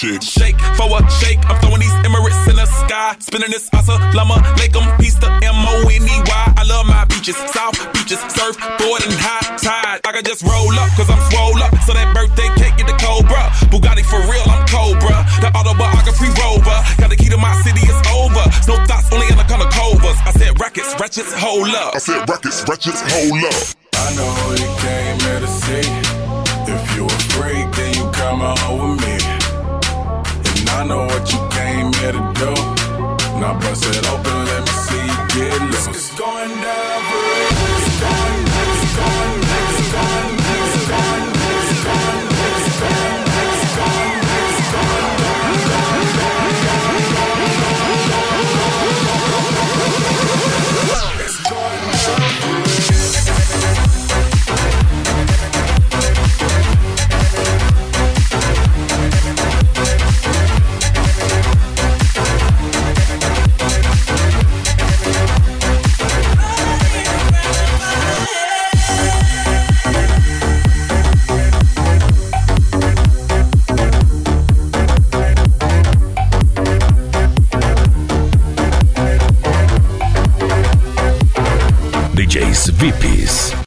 chick. Shake for a shake, I'm throwing these Emirates in the sky. Spinning this Assalamu alaikum, peace to M-O-N-E-Y. I love my beaches, South beaches, surfboard and high tide. I can just roll up, cause I'm swole up. So that birthday cake get the Cobra. Bugatti for real, I'm Cobra. The autobiography rover. Got the key to my city, it's over. No thoughts, only in the color covers. I said rackets, ratchets, hold up. I said rackets, ratchets, hold up. I know you came here to see. If you a freak, then you come on with me. And I know what you came here to do. Now bust it open, let me see you get loose. It's going down.